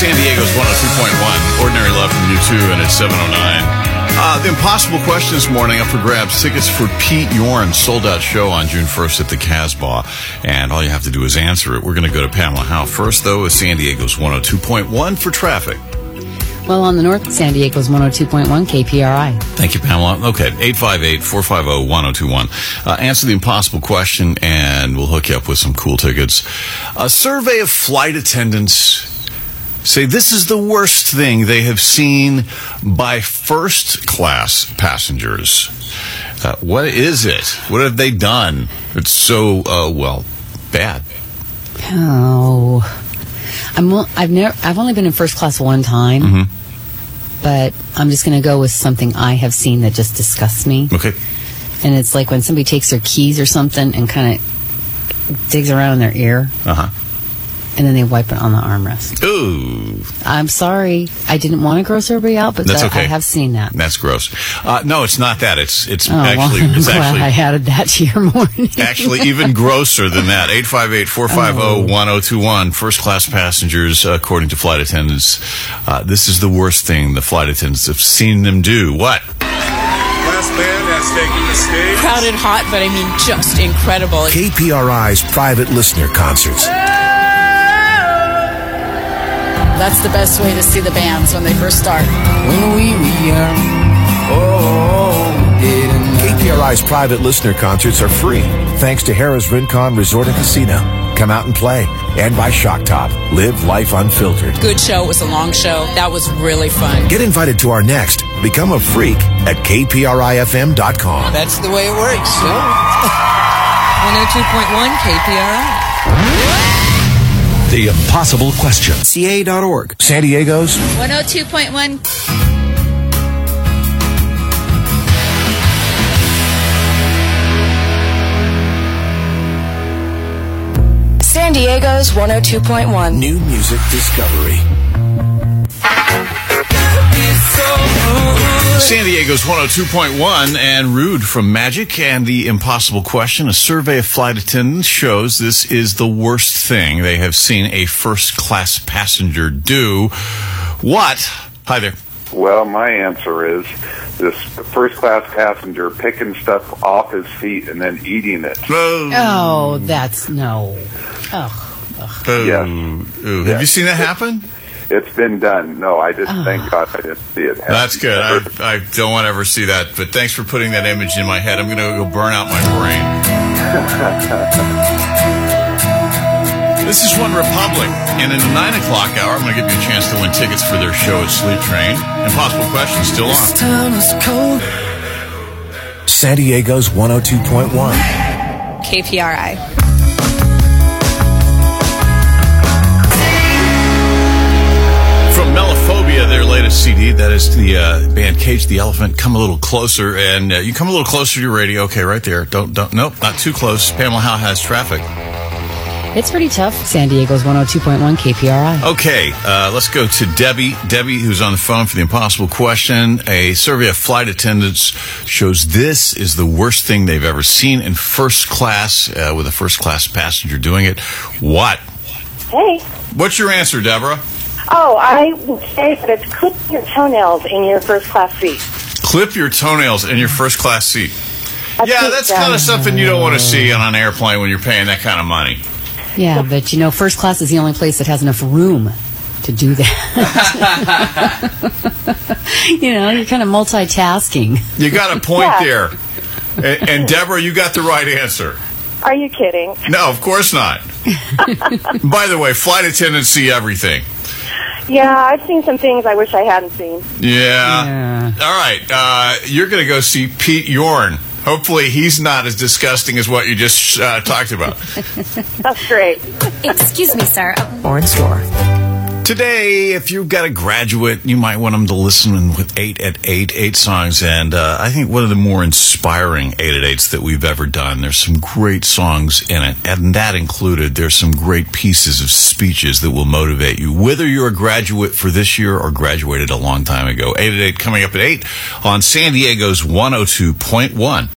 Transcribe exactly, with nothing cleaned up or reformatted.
San Diego's one oh two point one. Ordinary Love from U two, and it's seven oh nine. Uh, the impossible question this morning up for grabs. Tickets for Pete Yorn's sold-out show on June first at the Casbah. And all you have to do is answer it. We're going to go to Pamela Howe first, though, with San Diego's one oh two point one for traffic. Well, on the north, San Diego's one oh two point one K P R I. Thank you, Pamela. Okay, eight five eight, four five zero, one oh two one. Uh, answer the impossible question, and we'll hook you up with some cool tickets. A survey of flight attendants say this is the worst thing they have seen by first-class passengers. Uh, what is it? What have they done? It's so, uh, well, bad. Oh... I'm, I've never. I've only been in first class one time, mm-hmm. but I'm just going to go with something I have seen that just disgusts me. Okay. And it's like when somebody takes their keys or something and kind of digs around in their ear, uh-huh. and then they wipe it on the armrest. Ooh. I'm sorry. I didn't want to gross everybody out, but That's that, okay. I have seen that. That's gross. Uh, no, it's not that. It's it's oh, actually well, I'm it's glad actually I added that to your morning. actually even grosser than that. eight five eight, four five zero, one oh two one. First class passengers, uh, according to flight attendants, uh, this is the worst thing the flight attendants have seen them do. What? Last band has taken the stage. Crowded, hot, but I mean just incredible. K P R I's private listener concerts. That's the best way to see the bands when they first start. When we were young, oh, didn't K P R I's private listener concerts are free, thanks to Harrah's Rincon Resort and Casino. Come out and play. And by Shock Top. Live life unfiltered. Good show. It was a long show. That was really fun. Get invited to our next Become a Freak at K P R I F M dot com. That's the way it works. So. one oh two point one K P R I. The Impossible Question. C A dot org. San Diego's one oh two point one. San Diego's one oh two point one. New Music Discovery. San Diego's one oh two point one and Rude from Magic and the Impossible Question. A survey of flight attendants shows this is the worst thing they have seen a first-class passenger do. What? Hi there. Well, my answer is this first-class passenger picking stuff off his feet and then eating it. Oh, that's no. Oh, ugh. Ooh, Yes. ooh. Have Yes. you seen that happen? It's been done. No, I just Oh. thank God I didn't see it happen. That's good. I, I don't want to ever see that, but thanks for putting that image in my head. I'm going to go burn out my brain. This is One Republic, and in the nine o'clock hour, I'm going to give you a chance to win tickets for their show at Sleep Train. Impossible Question still on. This town is cold. San Diego's one oh two point one. K P R I. From Melophobia, their latest C D, that is the uh, band Cage the Elephant. Come a little closer, and uh, you come a little closer to your radio. Okay, right there. Don't, don't, nope, not too close. Pamela Howe has traffic. It's pretty tough. San Diego's one oh two point one K P R I. Okay, uh, let's go to Debbie. Debbie, who's on the phone for the Impossible Question. A survey of flight attendants shows this is the worst thing they've ever seen in first class, uh, with a first-class passenger doing it. What? Hey. What's your answer, Deborah? Oh, I would say that it's clipping your toenails in your first class seat. Clip your toenails in your first-class seat. I Yeah, think that's that- kind of something you don't want to see on an airplane when you're paying that kind of money. Yeah, but you know, first class is the only place that has enough room to do that. You know, you're kind of multitasking. You got a point Yeah. there. And, and Deborah, you got the right answer. Are you kidding? No, of course not. By the way, flight attendants see everything. Yeah, I've seen some things I wish I hadn't seen. Yeah. Yeah. All right. Uh, you're going to go see Pete Yorn. Hopefully he's not as disgusting as what you just uh, talked about. That's great. Excuse me, sir. Or in store. Today, if you've got a graduate, you might want them to listen with eight at eight, eight songs. And uh, I think one of the more inspiring eight at eights that we've ever done. There's some great songs in it. And that included, there's some great pieces of speeches that will motivate you, whether you're a graduate for this year or graduated a long time ago. eight at eight coming up at eight on San Diego's one oh two point one.